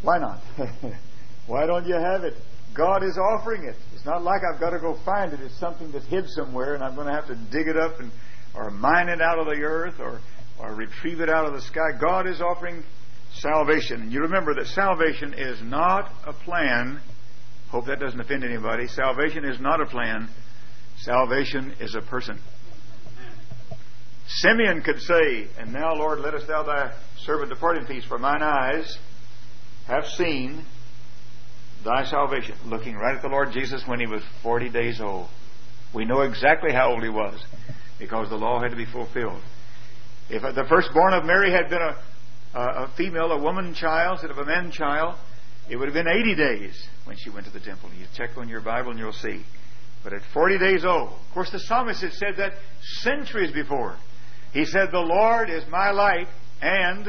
Why not? Why don't you have it? God is offering it. It's not like I've got to go find it. It's something that's hid somewhere and I'm going to have to dig it up or mine it out of the earth or retrieve it out of the sky. God is offering salvation. And you remember that salvation is not a plan. Hope that doesn't offend anybody. Salvation is not a plan. Salvation is a person. Simeon could say, "And now, Lord, lettest thou thy servant depart in peace, for mine eyes have seen thy salvation." Looking right at the Lord Jesus when he was 40 days old. We know exactly how old he was because the law had to be fulfilled. If the firstborn of Mary had been a female, a woman child instead of a man child, it would have been 80 days when she went to the temple. You check on your Bible and you'll see. But at 40 days old, of course the psalmist had said that centuries before. He said, "The Lord is my light and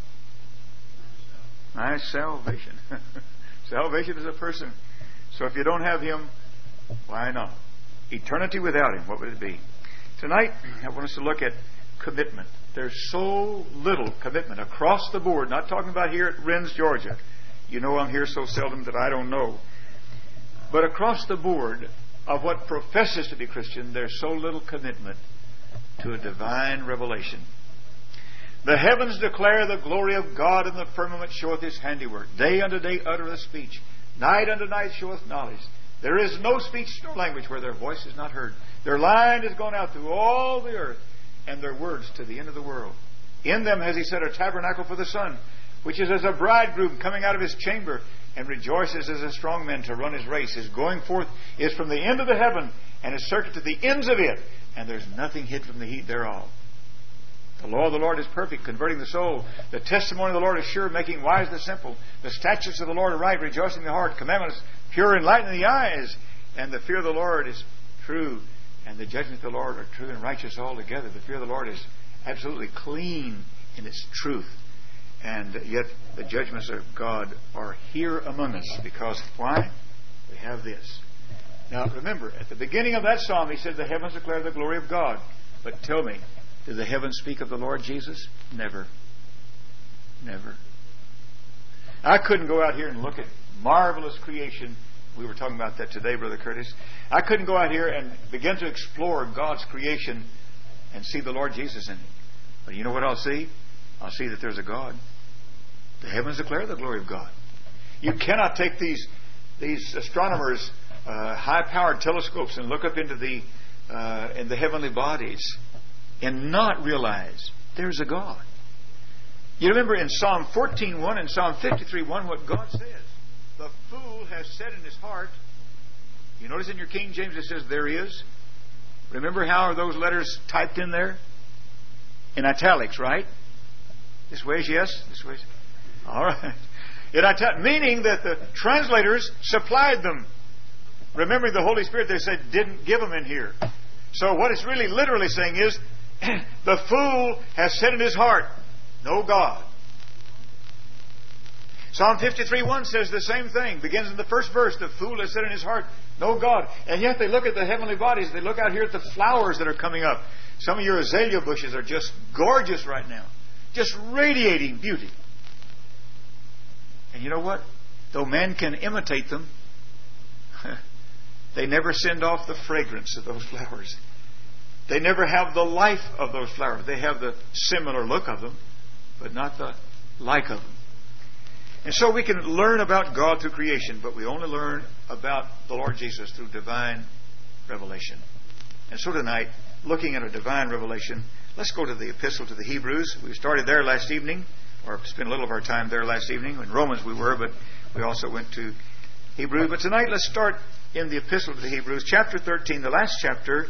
my salvation." Salvation is a person. So if you don't have Him, why not? Eternity without Him, what would it be? Tonight, I want us to look at commitment. There's so little commitment across the board. Not talking about here at Rennes, Georgia. You know I'm here so seldom that I don't know. But across the board of what professes to be Christian, there's so little commitment to a divine revelation. "The heavens declare the glory of God, and the firmament showeth His handiwork. Day unto day uttereth speech. Night unto night showeth knowledge. There is no speech nor language where their voice is not heard. Their line is gone out through all the earth, and their words to the end of the world. In them has He set a tabernacle for the sun, which is as a bridegroom coming out of his chamber, and rejoices as a strong man to run his race. His going forth is from the end of the heaven, and his circuit to the ends of it, and there's nothing hid from the heat thereof. The law of the Lord is perfect, converting the soul. The testimony of the Lord is sure, making wise the simple. The statutes of the Lord are right, rejoicing the heart. Commandments pure, enlightening the eyes. And the fear of the Lord is true, and the judgments of the Lord are true and righteous altogether." The fear of the Lord is absolutely clean in its truth. And yet the judgments of God are here among us. Because why? We have this. Now remember, at the beginning of that psalm, he said, "The heavens declare the glory of God." But tell me, did the heavens speak of the Lord Jesus? Never. Never. I couldn't go out here and look at marvelous creation. We were talking about that today, Brother Curtis. I couldn't go out here and begin to explore God's creation and see the Lord Jesus in it. But you know what I'll see? I'll see that there's a God. The heavens declare the glory of God. You cannot take these astronomers' high-powered telescopes and look up into the heavenly bodies and not realize there's a God. You remember in Psalm 14:1 and Psalm 53:1 what God says. The fool has said in his heart. You notice in your King James it says there is. Remember how are those letters typed in there? In italics, right? This way is yes. This way is... All right. Meaning that the translators supplied them. Remembering the Holy Spirit, they said, didn't give them in here. So what it's really literally saying is, the fool has said in his heart, no God. Psalm 53:1 says the same thing. Begins in the first verse. The fool has said in his heart, no God. And yet they look at the heavenly bodies. They look out here at the flowers that are coming up. Some of your azalea bushes are just gorgeous right now. Just radiating beauty. And you know what? Though man can imitate them, they never send off the fragrance of those flowers. They never have the life of those flowers. They have the similar look of them, but not the like of them. And so we can learn about God through creation, but we only learn about the Lord Jesus through divine revelation. And so tonight, looking at a divine revelation, let's go to the Epistle to the Hebrews. We started there last evening, or spent a little of our time there last evening. In Romans we were, but we also went to Hebrews. But tonight let's start in the Epistle to the Hebrews, chapter 13, the last chapter.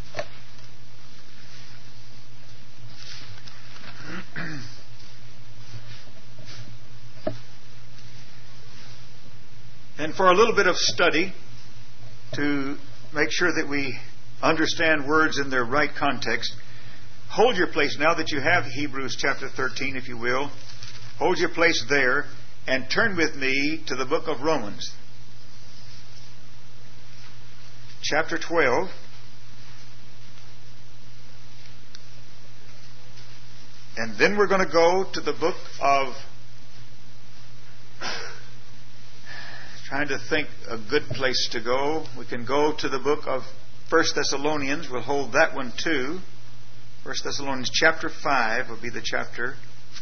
And for a little bit of study to make sure that we understand words in their right context, hold your place now that you have Hebrews chapter 13, if you will. Hold your place there and turn with me to the book of Romans, chapter 12. And then we're going to go to the book of Trying to think a good place to go. We can go to the book of 1 Thessalonians. We'll hold that one too. 1 Thessalonians chapter 5 will be the chapter.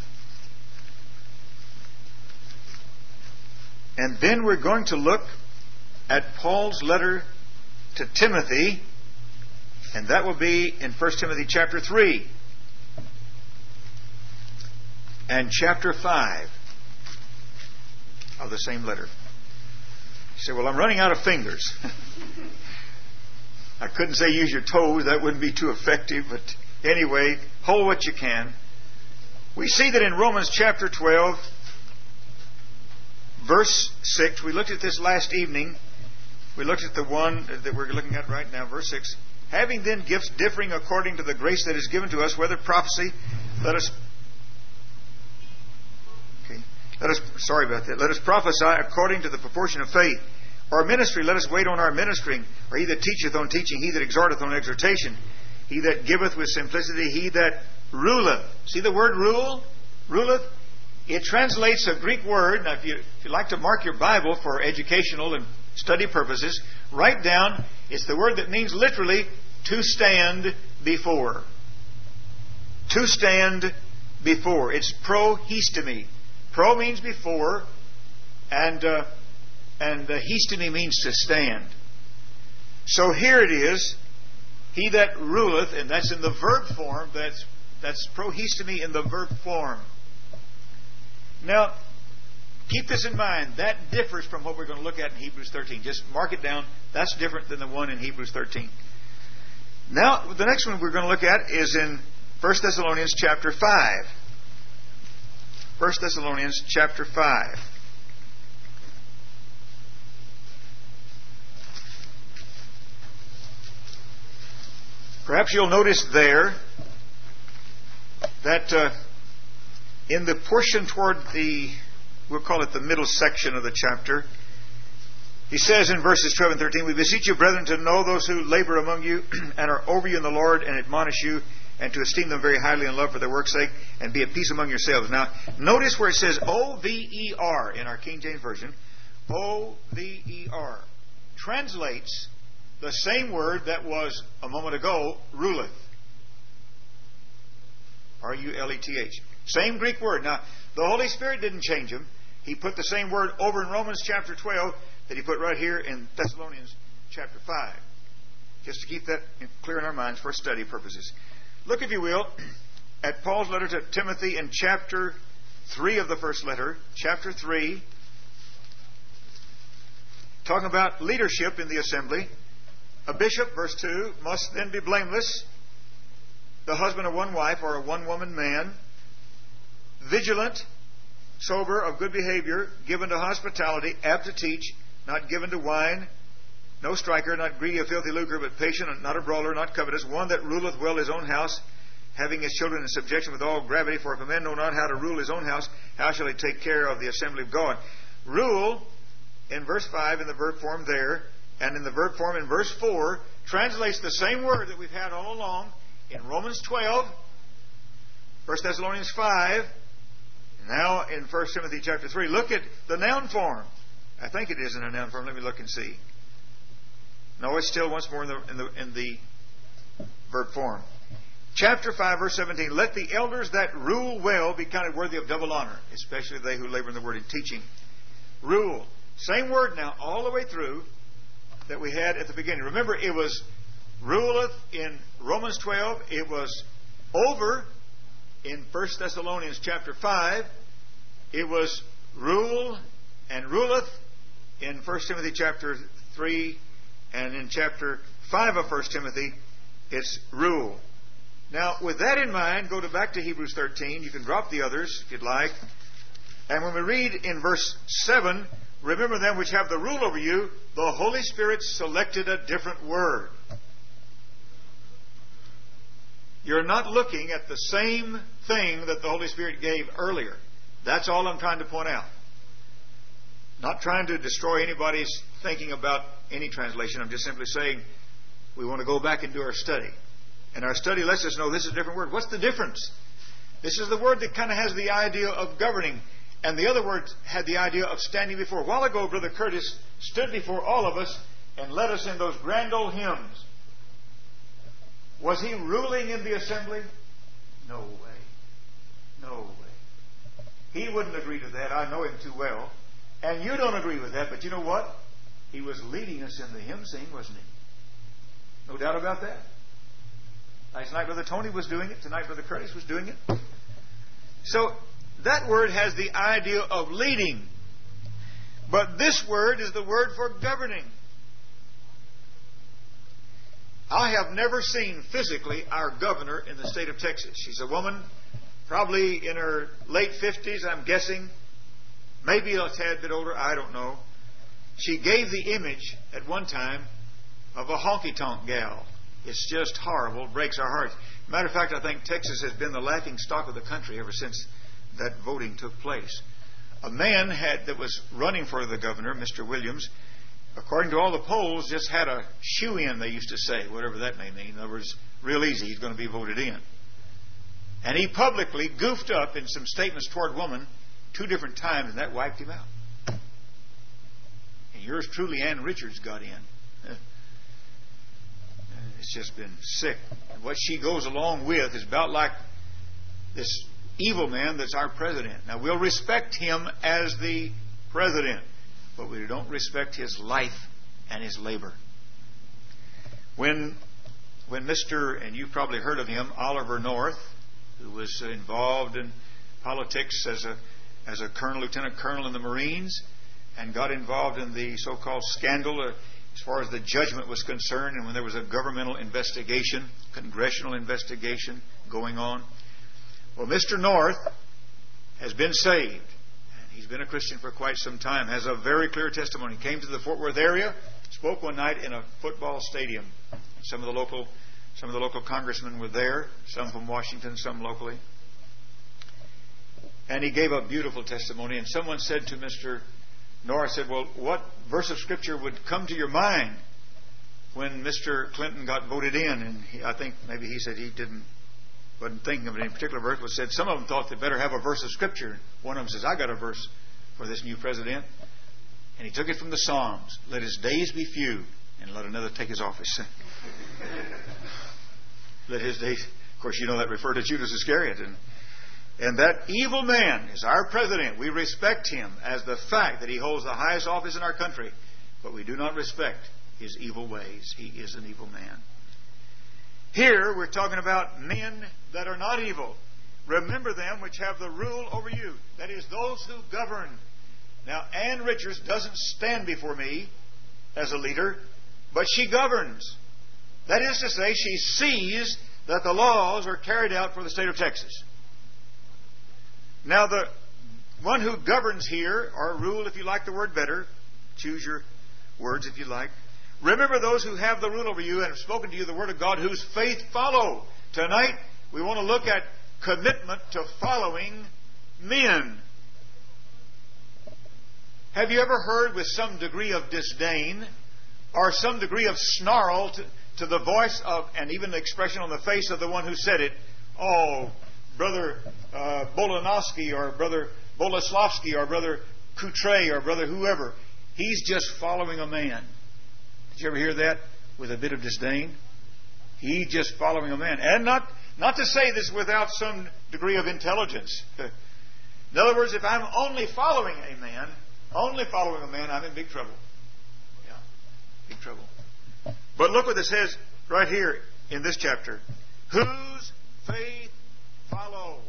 And then we're going to look at Paul's letter to Timothy, and that will be in 1 Timothy chapter 3 and chapter 5 of the same letter. You say, well, I'm running out of fingers. I couldn't say use your toes. That wouldn't be too effective. But anyway, hold what you can. We see that in Romans chapter 12, verse 6. We looked at this last evening. We looked at the one that we're looking at right now, verse 6. Having then gifts differing according to the grace that is given to us, whether prophecy, let us prophesy according to the proportion of faith. Or ministry, let us wait on our ministering. Or he that teacheth on teaching, he that exhorteth on exhortation, he that giveth with simplicity, he that ruleth. See the word rule? Ruleth? It translates a Greek word. Now, if you like to mark your Bible for educational and study purposes, write down, it's the word that means literally to stand before. To stand before. It's prohistemi. Pro means before, and histemi means to stand. So here it is, he that ruleth, and that's in the verb form. That's prohistemi in the verb form. Now, keep this in mind. That differs from what we're going to look at in Hebrews 13. Just mark it down. That's different than the one in Hebrews 13. Now, the next one we're going to look at is in 1 Thessalonians chapter 5. 1 Thessalonians chapter 5. Perhaps you'll notice there that in the portion toward we'll call it the middle section of the chapter, he says in verses 12 and 13, we beseech you, brethren, to know those who labor among you and are over you in the Lord, and admonish you, and to esteem them very highly in love for their work's sake, and be at peace among yourselves. Now, notice where it says O-V-E-R in our King James Version. O-V-E-R translates the same word that was a moment ago, ruleth. R-U-L-E-T-H. Same Greek word. Now, the Holy Spirit didn't change them. He put the same word over in Romans chapter 12 that he put right here in Thessalonians chapter 5. Just to keep that clear in our minds for study purposes. Look, if you will, at Paul's letter to Timothy in chapter 3 of the first letter. Chapter 3. Talking about leadership in the assembly. A bishop, verse 2, must then be blameless, the husband of one wife or a one-woman man, vigilant, sober, of good behavior, given to hospitality, apt to teach, not given to wine, no striker, not greedy of filthy lucre, but patient, not a brawler, not covetous, one that ruleth well his own house, having his children in subjection with all gravity. For if a man know not how to rule his own house, how shall he take care of the assembly of God? Rule, in verse 5, in the verb form there, and in the verb form in verse 4, translates the same word that we've had all along in Romans 12, 1 Thessalonians 5, now in 1 Timothy chapter 3. Look at the noun form. I think it is in a noun form. Let me look and see. No, it's still once more in the verb form. Chapter 5, verse 17. Let the elders that rule well be counted worthy of double honor, especially they who labor in the word and teaching. Rule. Same word now, all the way through, that we had at the beginning. Remember, it was ruleth in Romans 12. It was over in 1 Thessalonians chapter 5. It was rule and ruleth in 1 Timothy chapter 3. And in chapter 5 of 1 Timothy, it's rule. Now, with that in mind, go back to Hebrews 13. You can drop the others if you'd like. And when we read in verse 7, remember them which have the rule over you, the Holy Spirit selected a different word. You're not looking at the same thing that the Holy Spirit gave earlier. That's all I'm trying to point out. Not trying to destroy anybody's thinking about any translation. I'm just simply saying we want to go back and do our study. And our study lets us know this is a different word. What's the difference? This is the word that kind of has the idea of governing. And the other word had the idea of standing before. A while ago, Brother Curtis stood before all of us and led us in those grand old hymns. Was he ruling in the assembly? No way. No way. He wouldn't agree to that. I know him too well. And you don't agree with that, but you know what? He was leading us in the hymn sing, wasn't he? No doubt about that. Last night Brother Tony was doing it. Tonight Brother Curtis was doing it. So that word has the idea of leading. But this word is the word for governing. I have never seen physically our governor in the state of Texas. She's a woman, probably in her late 50s, I'm guessing. Maybe a tad bit older, I don't know. She gave the image at one time of a honky-tonk gal. It's just horrible. It breaks our hearts. Matter of fact, I think Texas has been the laughing stock of the country ever since that voting took place. A man that was running for the governor, Mr. Williams, according to all the polls, just had a shoe-in, they used to say, whatever that may mean. In other words, real easy, he's going to be voted in. And he publicly goofed up in some statements toward women 2 different times, and that wiped him out. And yours truly, Ann Richards, got in. It's just been sick. And what she goes along with is about like this evil man that's our president. Now, we'll respect him as the president, but we don't respect his life and his labor. When Mr., and you've probably heard of him, Oliver North, who was involved in politics as a colonel, lieutenant colonel in the Marines, and got involved in the so-called scandal as far as the judgment was concerned, and when there was a governmental investigation, congressional investigation going on. Well, Mr. North has been saved, and he's been a Christian for quite some time, has a very clear testimony. Came to the Fort Worth area, spoke one night in a football stadium. Some of the local congressmen were there, some from Washington, some locally. And he gave a beautiful testimony, and someone said to Mr. North, said, well, what verse of Scripture would come to your mind when Mr. Clinton got voted in? And I think maybe he said he wasn't thinking of any particular verse, but said some of them thought they better have a verse of Scripture. One of them says, I got a verse for this new president. And he took it from the Psalms. Let his days be few, and let another take his office. Let his days... Of course, you know that referred to Judas Iscariot. And that evil man is our president. We respect him as the fact that he holds the highest office in our country. But we do not respect his evil ways. He is an evil man. Here we're talking about men that are not evil. Remember them which have the rule over you. That is, those who govern. Now, Ann Richards doesn't stand before me as a leader, but she governs. That is to say, she sees that the laws are carried out for the state of Texas. Now, the one who governs here, or rule if you like the word better, choose your words if you like. Remember those who have the rule over you and have spoken to you the word of God, whose faith follow. Tonight, we want to look at commitment to following men. Have you ever heard with some degree of disdain or some degree of snarl to the voice of, and even the expression on the face of the one who said it, oh, Brother Bolanowski or Brother Boleslavsky or Brother Coutre or Brother whoever, he's just following a man. Did you ever hear that with a bit of disdain? He's just following a man. And not to say this without some degree of intelligence. In other words, if I'm only following a man, I'm in big trouble. Yeah, big trouble. But look what it says right here in this chapter. Whose faith follow.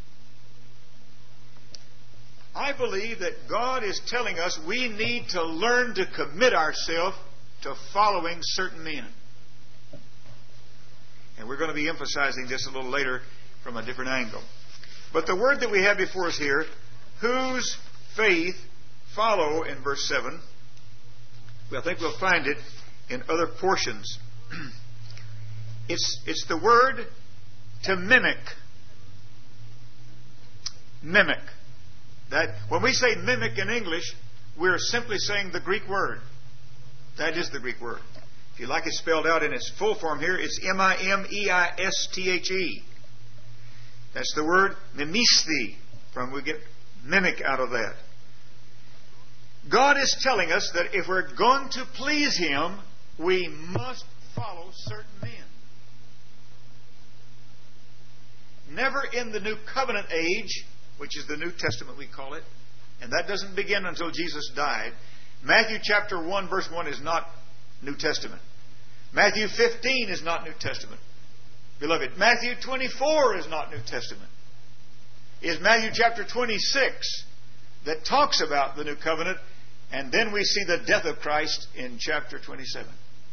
I believe that God is telling us we need to learn to commit ourselves to following certain men. And we're going to be emphasizing this a little later from a different angle. But the word that we have before us here, whose faith follow, in verse 7, I think we'll find it in other portions. It's the word to mimic. Mimic. That when we say mimic in English, we're simply saying the Greek word. That is the Greek word. If you like it spelled out in its full form here, it's M-I-M-E-I-S-T-H-E. That's the word mimisthi, from we get mimic out of that. God is telling us that if we're going to please Him, we must follow certain men. Never in the New Covenant age, which is the New Testament we call it, and that doesn't begin until Jesus died. Matthew chapter 1 verse 1 is not New Testament. Matthew 15 is not New Testament. Beloved, Matthew 24 is not New Testament. It's Matthew chapter 26 that talks about the New Covenant, and then we see the death of Christ in chapter 27.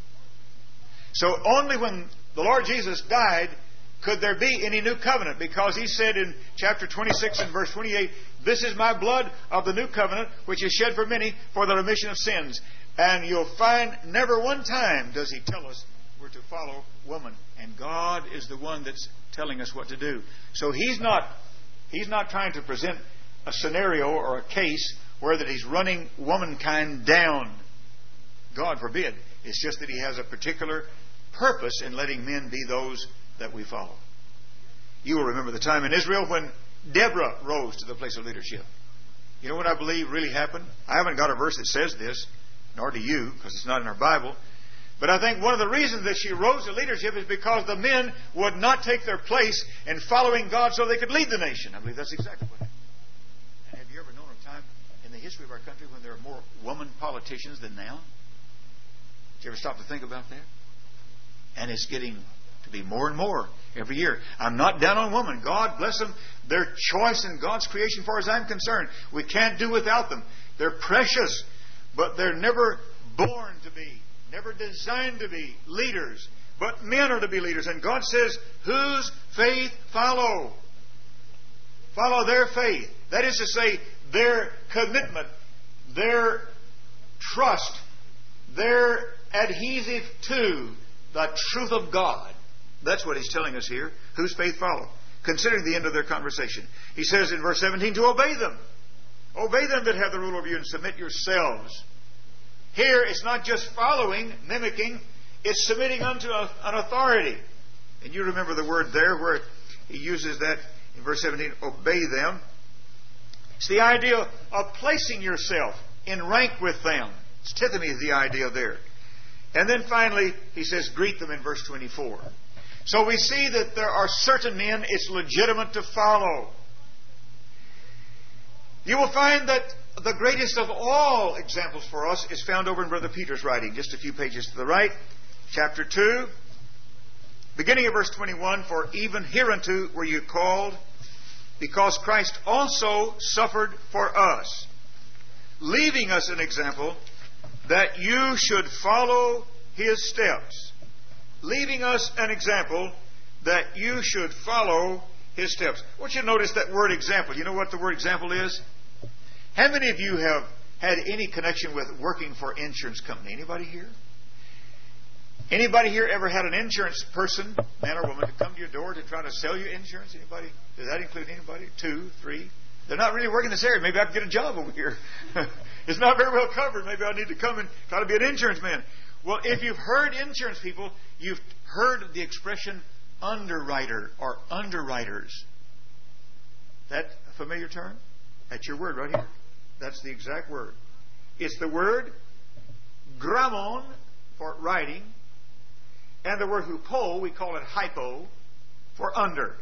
So only when the Lord Jesus died could there be any new covenant, because He said in chapter 26 and verse 28, "This is my blood of the new covenant, which is shed for many for the remission of sins." And you'll find never one time does He tell us we're to follow woman. And God is the one that's telling us what to do. So He's not trying to present a scenario or a case where that He's running womankind down. God forbid. It's just that He has a particular purpose in letting men be those that we follow. You will remember the time in Israel when Deborah rose to the place of leadership. You know what I believe really happened? I haven't got a verse that says this, nor do you, because it's not in our Bible. But I think one of the reasons that she rose to leadership is because the men would not take their place in following God so they could lead the nation. I believe that's exactly what happened. And have you ever known of a time in the history of our country when there are more woman politicians than now? Did you ever stop to think about that? And it's getting to be more and more every year. I'm not down on women. God bless them. They're choice in God's creation, as far as I'm concerned. We can't do without them. They're precious, but they're never born to be, never designed to be leaders. But men are to be leaders. And God says, whose faith follow? Follow their faith. That is to say, their commitment, their trust, their adhesive to the truth of God. That's what He's telling us here. Whose faith follow? Considering the end of their conversation. He says in verse 17 to obey them. Obey them that have the rule over you, and submit yourselves. Here it's not just following, mimicking. It's submitting unto an authority. And you remember the word there where he uses that in verse 17, obey them. It's the idea of placing yourself in rank with them. Stithemi is the idea there. And then finally, he says, greet them in verse 24. So we see that there are certain men it's legitimate to follow. You will find that the greatest of all examples for us is found over in Brother Peter's writing, just a few pages to the right. Chapter 2, beginning of verse 21, for even hereunto were you called, because Christ also suffered for us, leaving us an example that you should follow His steps. Leaving us an example that you should follow His steps. I want you to notice that word example. You know what the word example is? How many of you have had any connection with working for an insurance company? Anybody here? Anybody here ever had an insurance person, man or woman, to come to your door to try to sell you insurance? Anybody? Does that include anybody? 2, 3? They're not really working in this area. Maybe I can get a job over here. It's not very well covered. Maybe I need to come and try to be an insurance man. Well, if you've heard insurance people, you've heard the expression underwriter or underwriters. That a familiar term? That's your word right here. That's the exact word. It's the word grammon for writing, and the word hupo, we call it hypo, for under.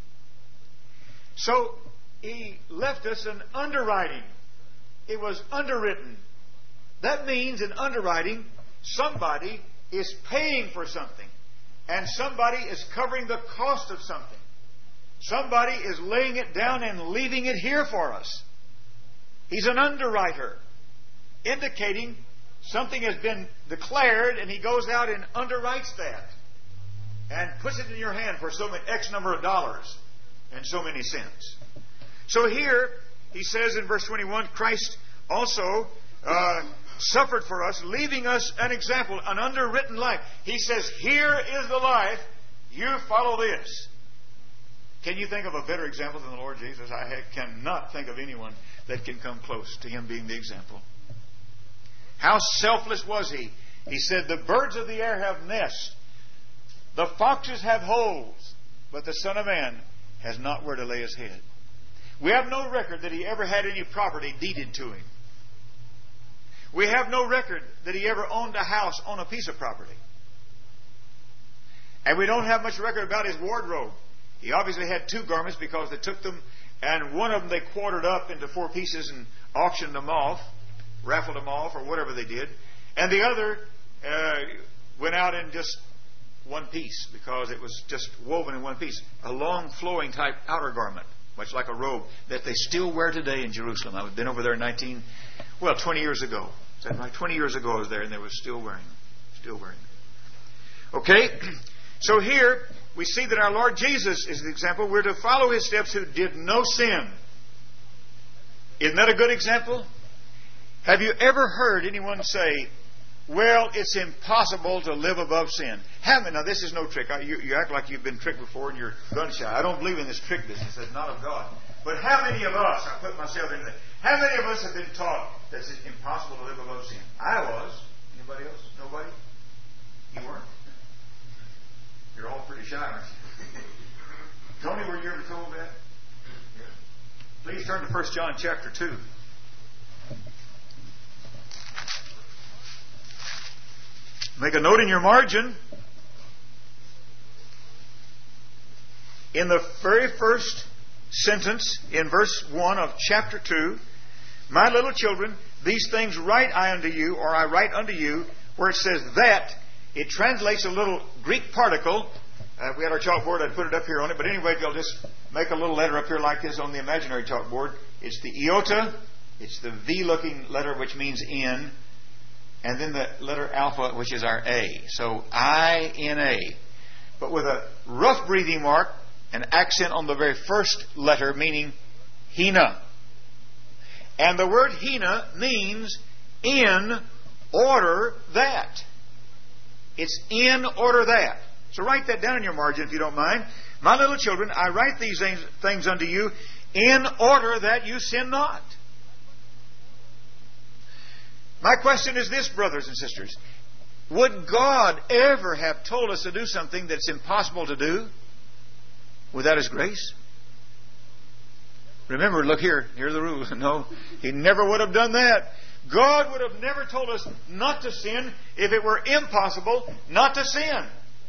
So He left us an underwriting. It was underwritten. That means in underwriting, somebody is paying for something, and somebody is covering the cost of something. Somebody is laying it down and leaving it here for us. He's an underwriter, indicating something has been declared, and he goes out and underwrites that and puts it in your hand for so many X number of dollars and so many cents. So here he says in verse 21, Christ also suffered for us, leaving us an example, an underwritten life. He says, here is the life, you follow this. Can you think of a better example than the Lord Jesus? I cannot think of anyone that can come close to Him being the example. How selfless was He? He said, the birds of the air have nests, the foxes have holes, but the Son of Man has not where to lay His head. We have no record that he ever had any property deeded to him. We have no record that he ever owned a house on a piece of property. And we don't have much record about his wardrobe. He obviously had 2 garments because they took them, and one of them they quartered up into 4 pieces and auctioned them off, raffled them off, or whatever they did. And the other went out in just one piece because it was just woven in one piece. A long flowing type outer garment, much like a robe, that they still wear today in Jerusalem. I've been over there 20 years ago. Is that right? 20 years ago I was there, and they were still wearing them. Still wearing them. Okay? So here we see that our Lord Jesus is the example. We're to follow His steps, who did no sin. Isn't that a good example? Have you ever heard anyone say, well, it's impossible to live above sin? Now, this is no trick. You act like you've been tricked before and you're gun shy. I don't believe in this trick business. It's not of God. But how many of us, I put myself into that, how many of us have been taught that it's impossible to live above sin? I was. Anybody else? Nobody? You weren't? You're all pretty shy, aren't you? Tony, were you ever told that? Yeah. Please turn to 1 John chapter 2. Make a note in your margin. In the very first sentence, in verse 1 of chapter 2, my little children, these things write I unto you, or I write unto you, where it says that, it translates a little Greek particle. If we had our chalkboard, I'd put it up here on it. But anyway, they'll just make a little letter up here like this on the imaginary chalkboard. It's the iota. It's the V-looking letter, which means in. And then the letter alpha, which is our A. So I-N-A. But with a rough breathing mark, an accent on the very first letter, meaning hina. And the word hina means in order that. It's in order that. So write that down in your margin if you don't mind. My little children, I write these things unto you in order that you sin not. My question is this, brothers and sisters. Would God ever have told us to do something that's impossible to do without His grace? Remember, look here. Here are the rules. No, He never would have done that. God would have never told us not to sin if it were impossible not to sin.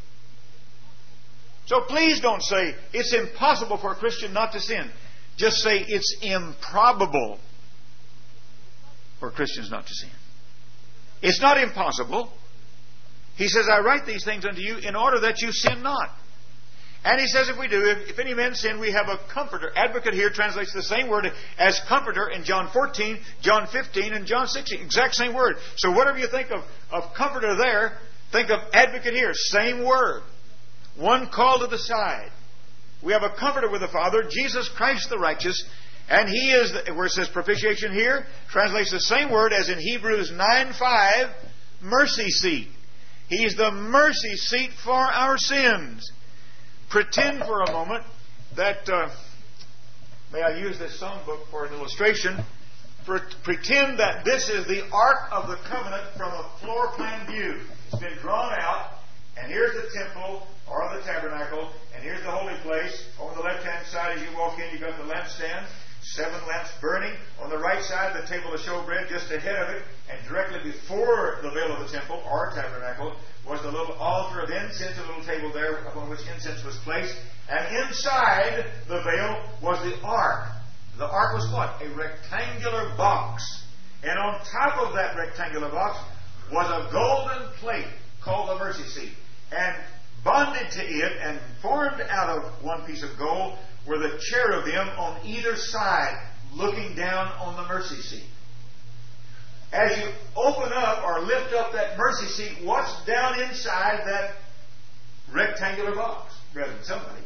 So please don't say it's impossible for a Christian not to sin. Just say it's improbable for Christians not to sin. It's not impossible. He says, I write these things unto you in order that you sin not. And He says if we do, if any man sin, we have a comforter. Advocate here translates the same word as comforter in John 14, John 15, and John 16. Exact same word. So whatever you think of comforter there, think of advocate here. Same word. One called to the side. We have a comforter with the Father, Jesus Christ the righteous. And He is, where it says propitiation here, translates the same word as in Hebrews 9:5, mercy seat. He's the mercy seat for our sins. Pretend for a moment that, may I use this songbook for an illustration? Pretend that this is the Ark of the Covenant from a floor plan view. It's been drawn out, and here's the temple or the tabernacle, and here's the holy place. On the left-hand side as you walk in, you've got the lampstand. 7 lamps burning. On the right side, the table of showbread just ahead of it. And directly before the veil of the temple, or tabernacle, was the little altar of incense, a little table there upon which incense was placed. And inside the veil was the ark. The ark was what? A rectangular box. And on top of that rectangular box was a golden plate called the mercy seat. And bonded to it and formed out of one piece of gold were the cherubim on either side looking down on the mercy seat. As you open up or lift up that mercy seat, what's down inside that rectangular box? Brethren, somebody.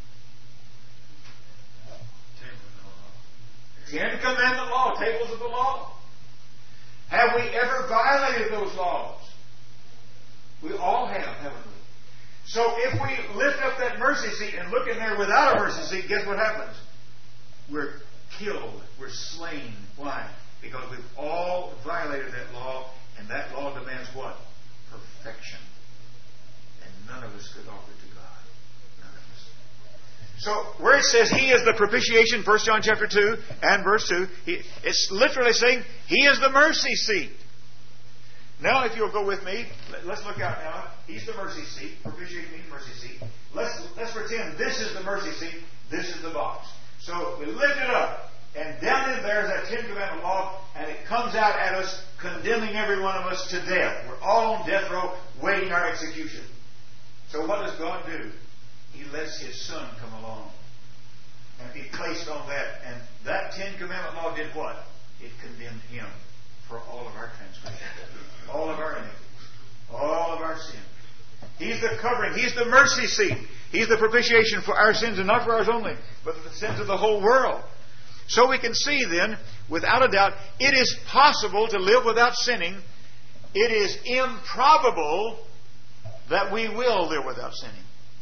Ten Commandment law, tables of the law. Have we ever violated those laws? We all have, haven't we? So if we lift up that mercy seat and look in there without a mercy seat, guess what happens? We're killed. We're slain. Why? Because we've all violated that law, and that law demands what? Perfection. And none of us could offer it to God. None of us. So where it says He is the propitiation, 1 John chapter 2 and verse 2, it's literally saying He is the mercy seat. Now if you'll go with me, let's look out now. He's the mercy seat. Propitiation means mercy seat. Let's pretend this is the mercy seat. This is the box. So we lift it up. And down in there is that Ten Commandment law, and it comes out at us, condemning every one of us to death. We're all on death row, waiting our execution. So what does God do? He lets His Son come along and be placed on that. And that Ten Commandment law did what? It condemned Him for all of our transgressions, all of our iniquities, all of our sins. He's the covering. He's the mercy seat. He's the propitiation for our sins, and not for ours only, but for the sins of the whole world. So we can see then, without a doubt, it is possible to live without sinning. It is improbable that we will live without sinning.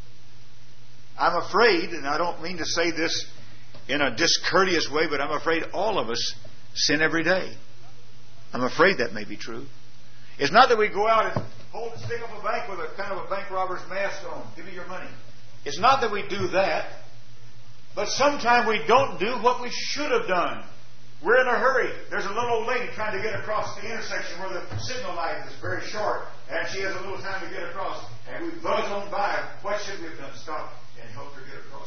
I'm afraid, and I don't mean to say this in a discourteous way, but I'm afraid all of us sin every day. I'm afraid that may be true. It's not that we go out and stick up a bank with a kind of a bank robber's mask on. Give me your money. It's not that we do that. But sometimes we don't do what we should have done. We're in a hurry. There's a little old lady trying to get across the intersection where the signal light is very short, and she has a little time to get across. And we buzz on by. What should we have done? Stop and help her get across.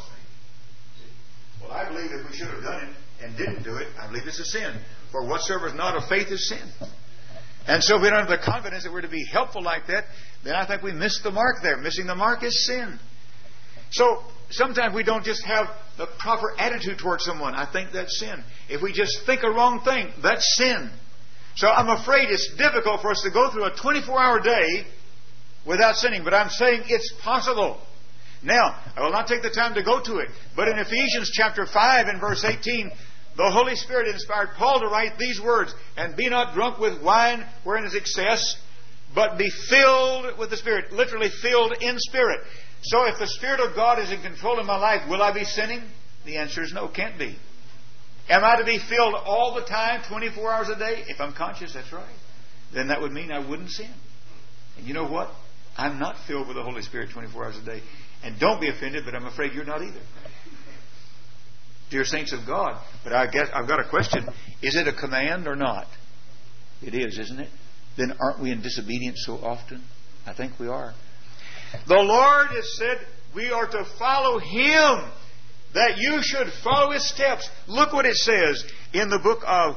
Well, I believe if we should have done it and didn't do it, I believe it's a sin. For whatsoever is not of faith is sin. And so if we don't have the confidence that we're to be helpful like that, then I think we missed the mark there. Missing the mark is sin. So sometimes we don't just have the proper attitude towards someone. I think that's sin. If we just think a wrong thing, that's sin. So I'm afraid it's difficult for us to go through a 24-hour day without sinning. But I'm saying it's possible. Now, I will not take the time to go to it. But in Ephesians chapter 5 and verse 18, the Holy Spirit inspired Paul to write these words, "And be not drunk with wine wherein is excess, but be filled with the Spirit." Literally filled in Spirit. So if the Spirit of God is in control of my life, will I be sinning? The answer is no, can't be. Am I to be filled all the time, 24 hours a day? If I'm conscious, that's right. Then that would mean I wouldn't sin. And you know what? I'm not filled with the Holy Spirit 24 hours a day. And don't be offended, but I'm afraid you're not either. Dear saints of God. But I guess I've got a question. Is it a command or not? It is, isn't it? Then aren't we in disobedience so often? I think we are. The Lord has said we are to follow Him, that you should follow His steps. Look what it says in the book of...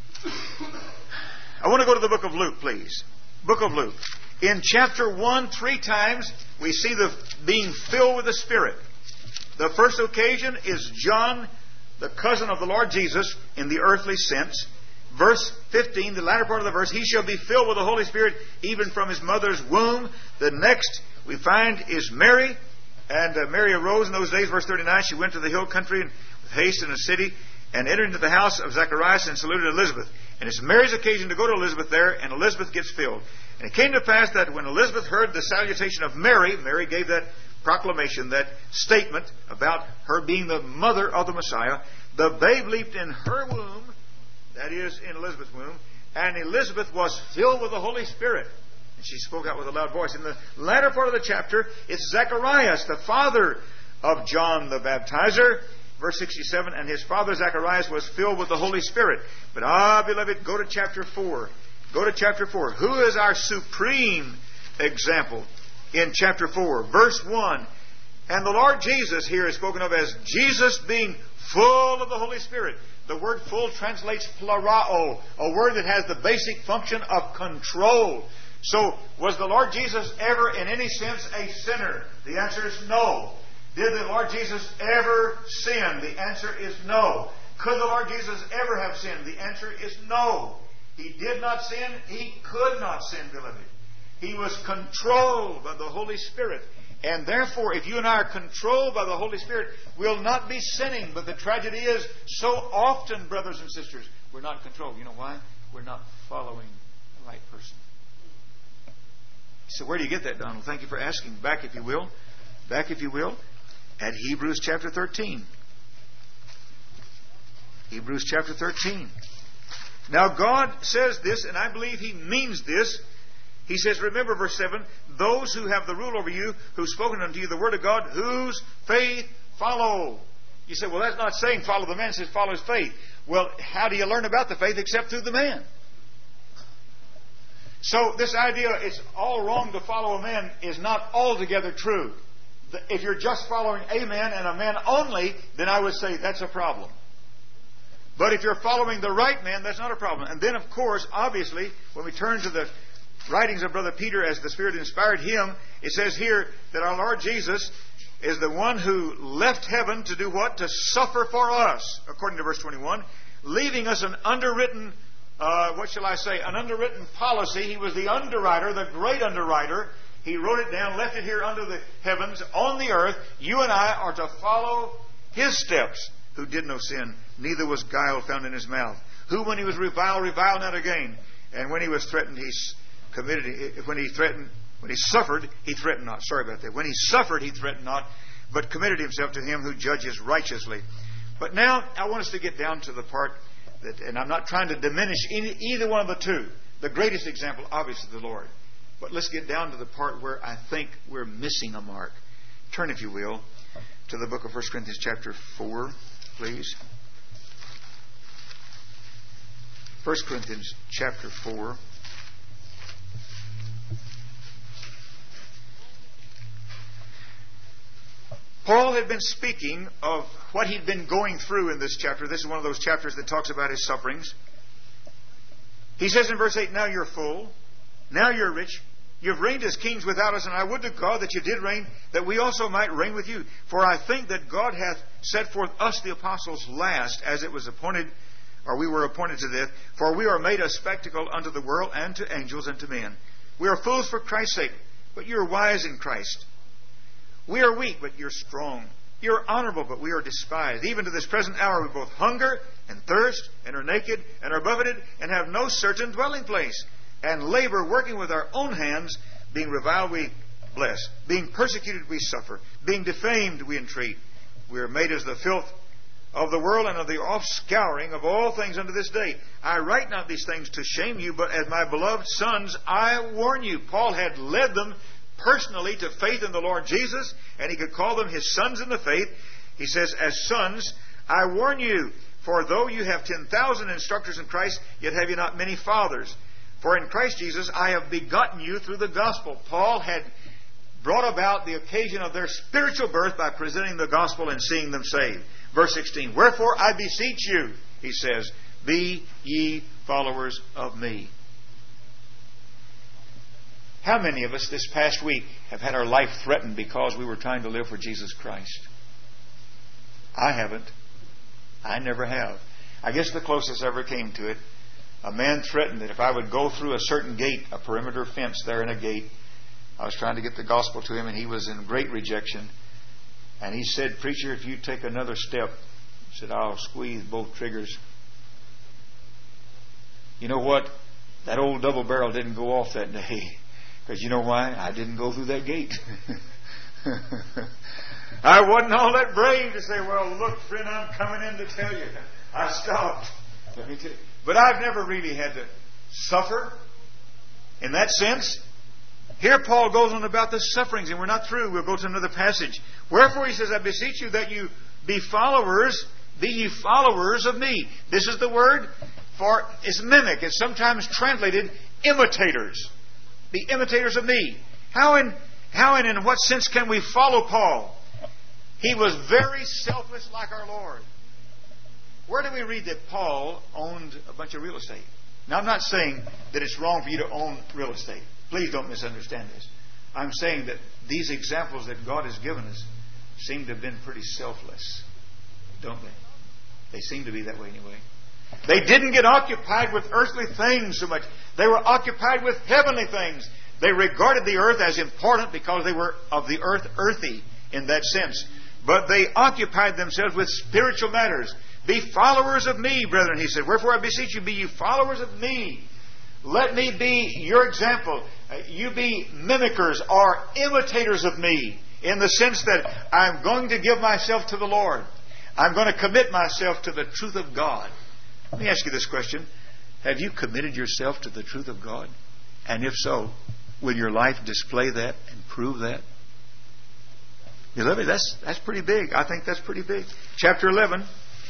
I want to go to the book of Luke, please. Book of Luke. In chapter 1, 3 times, we see the being filled with the Spirit. The first occasion is John, the cousin of the Lord Jesus, in the earthly sense. Verse 15, the latter part of the verse, "He shall be filled with the Holy Spirit even from his mother's womb." The next we find is Mary. And Mary arose in those days, verse 39, she went to the hill country with haste in a city, and entered into the house of Zacharias and saluted Elizabeth. And it's Mary's occasion to go to Elizabeth there, and Elizabeth gets filled. And it came to pass that when Elizabeth heard the salutation of Mary, Mary gave that proclamation, that statement about her being the mother of the Messiah, the babe leaped in her womb, that is, in Elizabeth's womb, and Elizabeth was filled with the Holy Spirit. And she spoke out with a loud voice. In the latter part of the chapter, it's Zacharias, the father of John the Baptizer. Verse 67, "And his father Zacharias was filled with the Holy Spirit." But beloved, go to chapter 4. Go to chapter 4. Who is our supreme example in chapter 4? Verse 1. And the Lord Jesus here is spoken of as Jesus being full of the Holy Spirit. The word full translates plerao, a word that has the basic function of control. So, was the Lord Jesus ever in any sense a sinner? The answer is no. Did the Lord Jesus ever sin? The answer is no. Could the Lord Jesus ever have sinned? The answer is no. He did not sin. He could not sin, beloved. He was controlled by the Holy Spirit. And therefore, if you and I are controlled by the Holy Spirit, we'll not be sinning. But the tragedy is, so often, brothers and sisters, we're not controlled. You know why? We're not following the right person. So where do you get that, Donald? Thank you for asking. Back, if you will. Back, if you will, at Hebrews chapter 13. Hebrews chapter 13. Now God says this, and I believe He means this. He says, remember verse 7, "Those who have the rule over you, who've spoken unto you the word of God, whose faith follow. You say, well, that's not saying follow the man. It says follow his faith. Well, how do you learn about the faith except through the man? So this idea it's all wrong to follow a man is not altogether true. If you're just following a man and a man only, then I would say that's a problem. But if you're following the right man, that's not a problem. And then, of course, obviously, when we turn to the writings of Brother Peter as the Spirit inspired him, it says here that our Lord Jesus is the one who left heaven to do what? To suffer for us, according to verse 21, leaving us an underwritten, an underwritten policy. He was the underwriter, the great underwriter. He wrote it down, left it here under the heavens, on the earth. You and I are to follow His steps, who did no sin, neither was guile found in His mouth. Who, when He was reviled not again. And when He was threatened, He committed it. When He suffered, He threatened not. Sorry about that. When He suffered, He threatened not, but committed Himself to Him who judges righteously. But now, I want us to get down to the part that, and I'm not trying to diminish either one of the two. The greatest example, obviously, the Lord. But let's get down to the part where I think we're missing a mark. Turn, if you will, to the book of 1 Corinthians chapter 4, please. 1 Corinthians chapter 4. Paul had been speaking of what he'd been going through in this chapter. This is one of those chapters that talks about his sufferings. He says in verse 8, now you're full, now you're rich, you've reigned as kings without us, and I would to God that you did reign, that we also might reign with you. For I think that God hath set forth us the apostles last, as it was appointed, or we were appointed to death. For we are made a spectacle unto the world, and to angels, and to men. We are fools for Christ's sake, but you are wise in Christ. We are weak, but you're strong. You are honorable, but we are despised. Even to this present hour we both hunger and thirst, and are naked, and are buffeted, and have no certain dwelling place. And labor, working with our own hands. Being reviled, we bless. Being persecuted, we suffer. Being defamed, we entreat. We are made as the filth of the world, and of the offscouring of all things unto this day. I write not these things to shame you, but as my beloved sons, I warn you. Paul had led them personally to faith in the Lord Jesus, and he could call them his sons in the faith. He says, as sons, I warn you, for though you have 10,000 instructors in Christ, yet have you not many fathers. For in Christ Jesus I have begotten you through the gospel. Paul had brought about the occasion of their spiritual birth by presenting the gospel and seeing them saved. Verse 16, wherefore I beseech you, he says, be ye followers of me. How many of us this past week have had our life threatened because we were trying to live for Jesus Christ? I haven't. I never have. I guess the closest I ever came to it, a man threatened that if I would go through a certain gate, a perimeter fence there in a gate, I was trying to get the gospel to him, and he was in great rejection. And he said, preacher, if you take another step, he said, I'll squeeze both triggers. You know what? That old double barrel didn't go off that day. Because you know why? I didn't go through that gate. I wasn't all that brave to say, well, look, friend, I'm coming in to tell you. I stopped. Let me tell you. But I've never really had to suffer in that sense. Here Paul goes on about the sufferings, and we're not through. We'll go to another passage. Wherefore, he says, I beseech you that you be ye followers of me. This is the word for, it's mimic. It's sometimes translated imitators. Be imitators of me. How and in what sense can we follow Paul? He was very selfless like our Lord. Where do we read that Paul owned a bunch of real estate? Now, I'm not saying that it's wrong for you to own real estate. Please don't misunderstand this. I'm saying that these examples that God has given us seem to have been pretty selfless, don't they? They seem to be that way anyway. They didn't get occupied with earthly things so much. They were occupied with heavenly things. They regarded the earth as important because they were of the earth earthy in that sense. But they occupied themselves with spiritual matters. Be followers of me, brethren, he said. Wherefore I beseech you, be you followers of me. Let me be your example. You be mimickers or imitators of me in the sense that I'm going to give myself to the Lord. I'm going to commit myself to the truth of God. Let me ask you this question. Have you committed yourself to the truth of God? And if so, will your life display that and prove that? You love me? That's pretty big. I think that's pretty big. Chapter 11.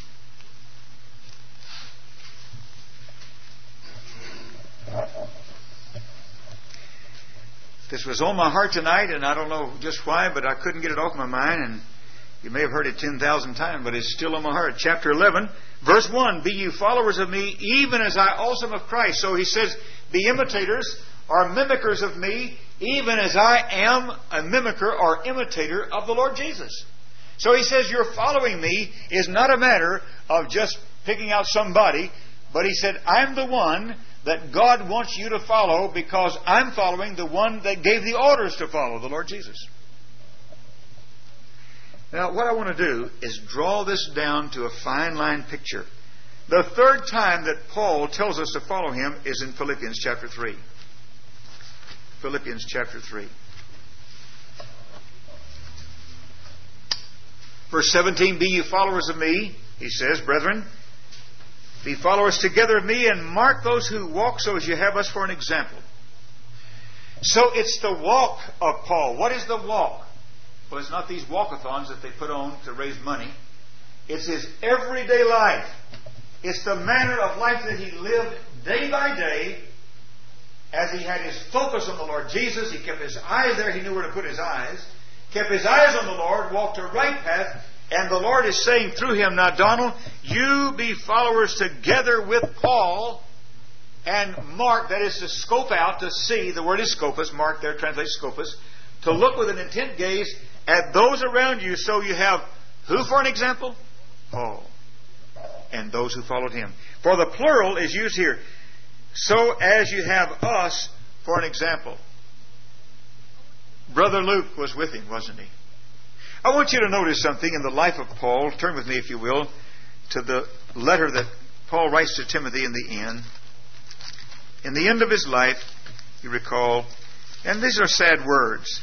This was on my heart tonight, and I don't know just why, but I couldn't get it off my mind, and you may have heard it 10,000 times, but it's still on my heart. Chapter 11, verse 1, Be you followers of me, even as I also am of Christ. So he says, be imitators or mimickers of me, even as I am a mimicker or imitator of the Lord Jesus. So he says, your following me is not a matter of just picking out somebody, but he said, I'm the one that God wants you to follow because I'm following the one that gave the orders to follow, the Lord Jesus. Now, what I want to do is draw this down to a fine line picture. The third time that Paul tells us to follow him is in Philippians chapter 3. Philippians chapter 3. Verse 17, Be you followers of me, he says, brethren. Be followers together of me, and mark those who walk so as you have us for an example. So it's the walk of Paul. What is the walk? Well, it's not these walkathons that they put on to raise money. It's his everyday life. It's the manner of life that he lived day by day as he had his focus on the Lord Jesus. He kept his eyes there. He knew where to put his eyes. Kept his eyes on the Lord, walked a right path. And the Lord is saying through him, now Donald, you be followers together with Paul, and mark, that is to scope out, to see, the word is scopus, mark there translates scopus, to look with an intent gaze at those around you, so you have who for an example? Paul. And those who followed him. For the plural is used here. So as you have us for an example. Brother Luke was with him, wasn't he? I want you to notice something in the life of Paul. Turn with me, if you will, to the letter that Paul writes to Timothy in the end. In the end of his life, you recall, and these are sad words.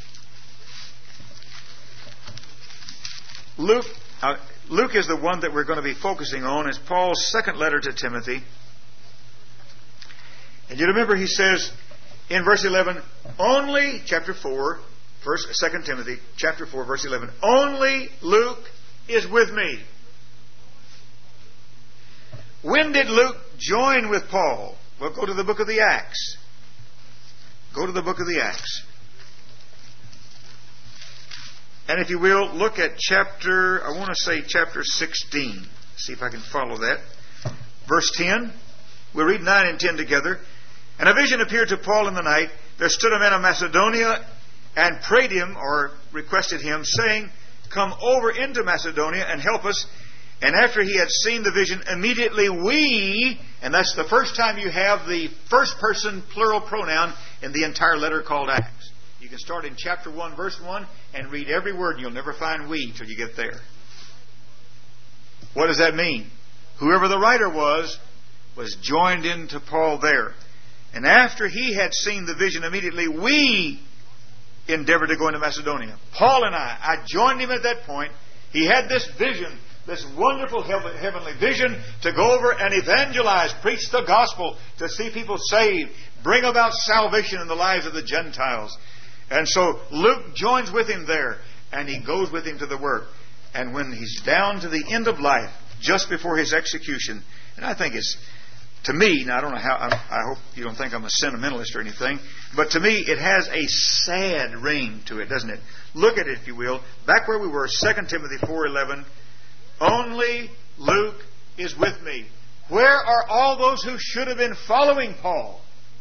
Luke is the one that we're going to be focusing on as Paul's second letter to Timothy. And you remember he says in verse 11, only, chapter 4, 2 Timothy, chapter 4, verse 11, only Luke is with me. When did Luke join with Paul? Well, go to the book of the Acts. Go to the book of the Acts. And if you will, look at chapter 16. See if I can follow that. Verse 10. We'll read 9 and 10 together. And a vision appeared to Paul in the night. There stood a man of Macedonia and prayed him, or requested him, saying, come over into Macedonia and help us. And after he had seen the vision, immediately we, and that's the first time you have the first person plural pronoun in the entire letter called Acts. You can start in chapter 1, verse 1, and read every word, and you'll never find we till you get there. What does that mean? Whoever the writer was joined into Paul there. And after he had seen the vision, immediately we endeavored to go into Macedonia. Paul and I joined him at that point. He had this vision, this wonderful heavenly vision to go over and evangelize, preach the gospel, to see people saved, bring about salvation in the lives of the Gentiles. And so Luke joins with him there, and he goes with him to the work. And when he's down to the end of life, just before his execution, and I think it's, to me, now I don't know how, I hope you don't think I'm a sentimentalist or anything, but to me it has a sad ring to it, doesn't it? Look at it, if you will. Back where we were, 2 Timothy 4:11. Only Luke is with me. Where are all those who should have been following Paul?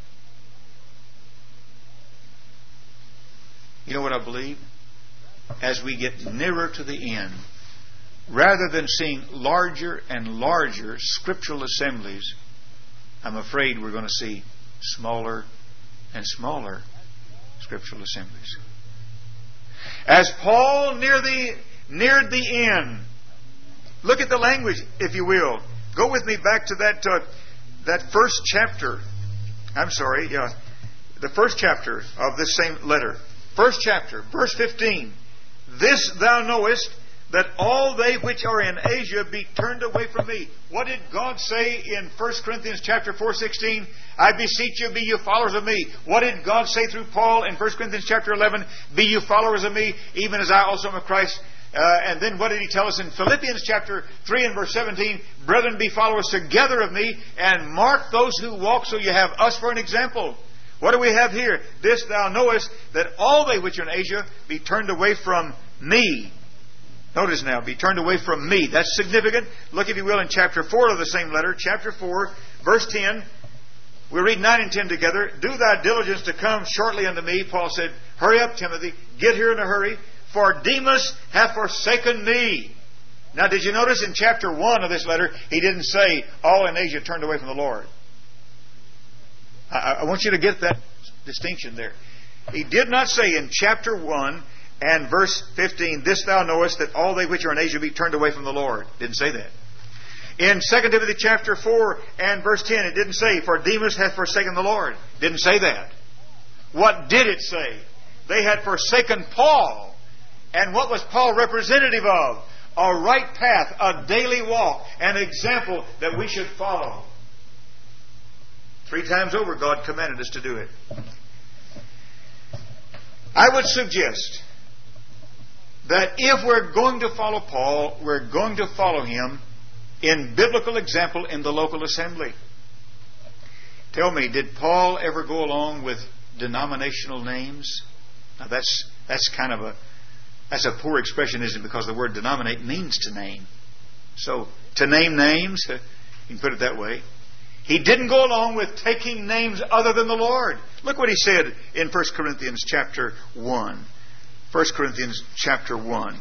You know what I believe? As we get nearer to the end, rather than seeing larger and larger scriptural assemblies, I'm afraid we're going to see smaller and smaller scriptural assemblies. As Paul neared the end, look at the language, if you will. Go with me back to that first chapter. The first chapter of this same letter. First chapter, verse 15. This thou knowest, that all they which are in Asia be turned away from me. What did God say in 1 Corinthians chapter 4:16? I beseech you, be you followers of me. What did God say through Paul in 1 Corinthians chapter 11? Be you followers of me, even as I also am of Christ. And then what did he tell us in Philippians chapter 3 and verse 17? Brethren, be followers together of me, and mark those who walk, so you have us for an example. What do we have here? This thou knowest, that all they which are in Asia be turned away from me. Notice now, be turned away from me. That's significant. Look, if you will, in chapter 4 of the same letter, chapter 4, verse 10. We read 9 and 10 together. Do thy diligence to come shortly unto me. Paul said, hurry up, Timothy. Get here in a hurry. For Demas hath forsaken me. Now, did you notice in chapter 1 of this letter, he didn't say, all in Asia turned away from the Lord. I want you to get that distinction there. He did not say in chapter 1 and verse 15, this thou knowest, that all they which are in Asia be turned away from the Lord. Didn't say that. In 2 Timothy chapter 4 and verse 10, it didn't say, for Demas hath forsaken the Lord. Didn't say that. What did it say? They had forsaken Paul. And what was Paul representative of? A right path, a daily walk, an example that we should follow. 3 times over, God commanded us to do it. I would suggest that if we're going to follow Paul, we're going to follow him in biblical example in the local assembly. Tell me, did Paul ever go along with denominational names? Now that's kind of a poor expression, isn't it? Because the word denominate means to name. So, to name names, you can put it that way. He didn't go along with taking names other than the Lord. Look what he said in 1 Corinthians chapter 1. 1 Corinthians chapter 1.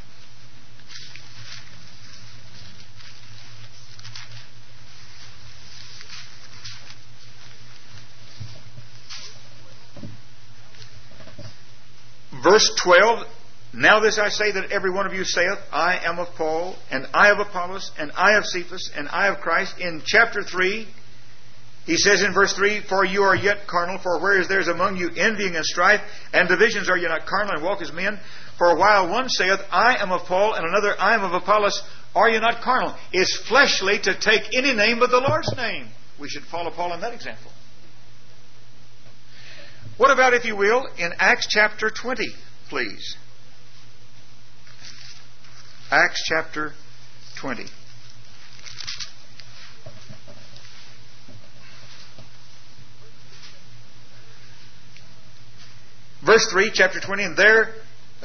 Verse 12. Now this I say, that every one of you saith, I am of Paul, and I of Apollos, and I of Cephas, and I of Christ. In chapter 3, he says in verse 3, for you are yet carnal, for whereas there is among you envying and strife, and divisions, are you not carnal and walk as men? For while one saith, I am of Paul, and another, I am of Apollos, are you not carnal? It's fleshly to take any name but the Lord's name. We should follow Paul in that example. What about, if you will, in Acts chapter 20, please? Acts chapter 20. Verse 3, chapter 20, and there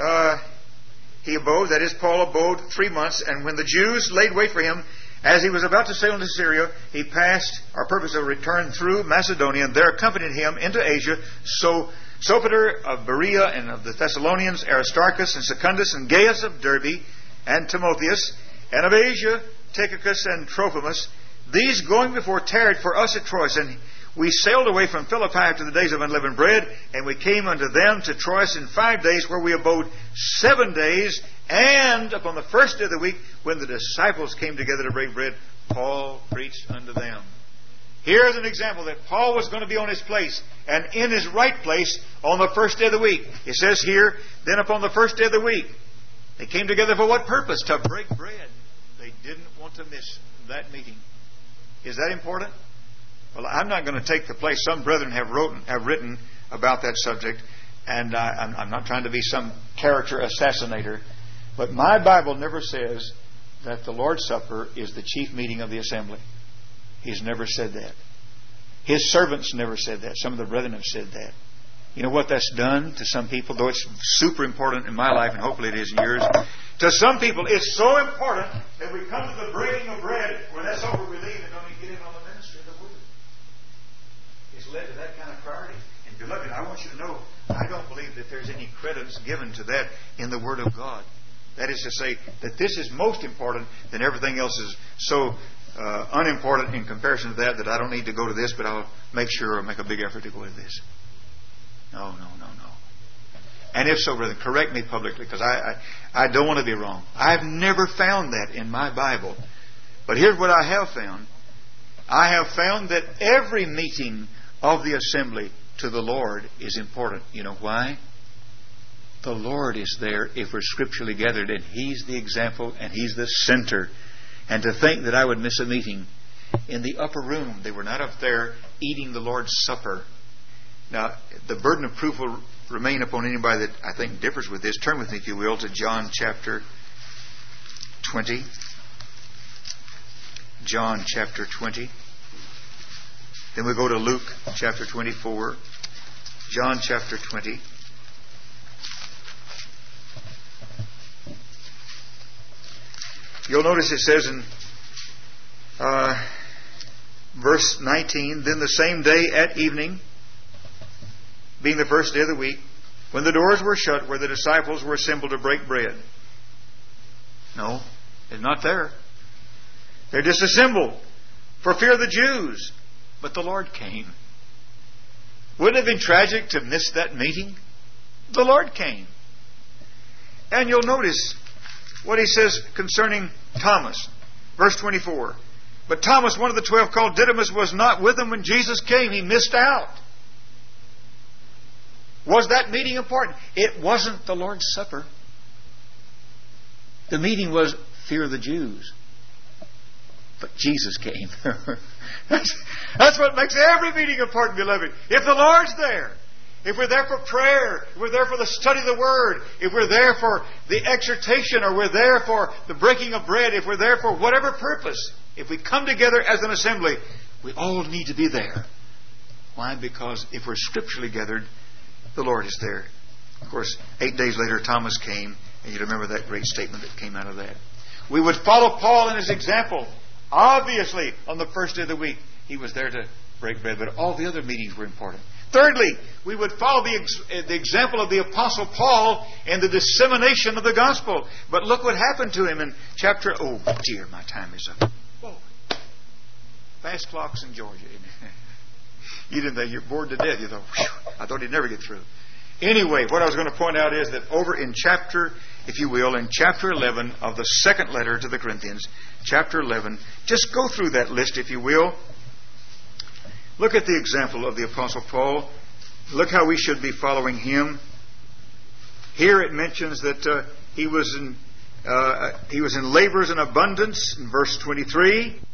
he abode, that is, Paul abode 3 months, and when the Jews laid wait for him, as he was about to sail into Syria, he passed, our purpose of return through Macedonia, and there accompanied him into Asia, Sopater of Berea, and of the Thessalonians, Aristarchus, and Secundus, and Gaius of Derbe, and Timotheus, and of Asia, Tychicus and Trophimus. These going before tarried for us at Troas, and we sailed away from Philippi after the days of unleavened bread, and we came unto them to Troas in 5 days, where we abode 7 days. And upon the first day of the week, when the disciples came together to break bread, Paul preached unto them. Here's an example that Paul was going to be on his place, and in his right place, on the first day of the week. It says here, then upon the first day of the week, they came together for what purpose? To break bread. They didn't want to miss that meeting. Is that important? Well, I'm not going to take the place some brethren have written about that subject, and I'm not trying to be some character assassinator, but my Bible never says that the Lord's Supper is the chief meeting of the assembly. He's never said that. His servants never said that. Some of the brethren have said that. You know what that's done to some people, though it's super important in my life, and hopefully it is in yours. To some people, it's so important that we come to the breaking of bread. When that's over, we leave and don't even get in on the ministry of the word. It's led to that kind of priority. And beloved, I want you to know, I don't believe that there's any credence given to that in the Word of God. That is to say, that this is most important, then everything else is so unimportant in comparison to that I don't need to go to this, but I'll make sure or make a big effort to go to this. No. And if so, brother, correct me publicly, because I don't want to be wrong. I've never found that in my Bible. But here's what I have found. I have found that every meeting of the assembly to the Lord is important. You know why? The Lord is there if we're scripturally gathered, and He's the example and He's the center. And to think that I would miss a meeting in the upper room. They were not up there eating the Lord's Supper. Now, the burden of proof will remain upon anybody that I think differs with this. Turn with me, if you will, to John chapter 20. John chapter 20. Then we go to Luke chapter 24. John chapter 20. You'll notice it says in verse 19, then the same day at evening, being the first day of the week, when the doors were shut where the disciples were assembled to break bread. No, they're not there. They're disassembled for fear of the Jews. But the Lord came. Wouldn't it have been tragic to miss that meeting? The Lord came. And you'll notice what He says concerning Thomas. Verse 24. But Thomas, one of the 12 called Didymus, was not with them when Jesus came. He missed out. Was that meeting important? It wasn't the Lord's Supper. The meeting was fear of the Jews. But Jesus came. That's what makes every meeting important, beloved. If the Lord's there, if we're there for prayer, if we're there for the study of the Word, if we're there for the exhortation, or we're there for the breaking of bread, if we're there for whatever purpose, if we come together as an assembly, we all need to be there. Why? Because if we're scripturally gathered, the Lord is there. Of course, 8 days later, Thomas came, and you remember that great statement that came out of that. We would follow Paul in his example. Obviously, on the first day of the week, he was there to break bread, but all the other meetings were important. Thirdly, we would follow the example of the Apostle Paul in the dissemination of the gospel. But look what happened to him in chapter... Oh, dear, my time is up. Whoa. Fast clocks in Georgia. You didn't think you're bored to death. You thought, whew, I thought he'd never get through. Anyway, what I was going to point out is that over in chapter, if you will, in chapter 11 of the second letter to the Corinthians, chapter 11, just go through that list, if you will. Look at the example of the Apostle Paul. Look how we should be following him. Here it mentions that he was in labors in abundance in verse 23.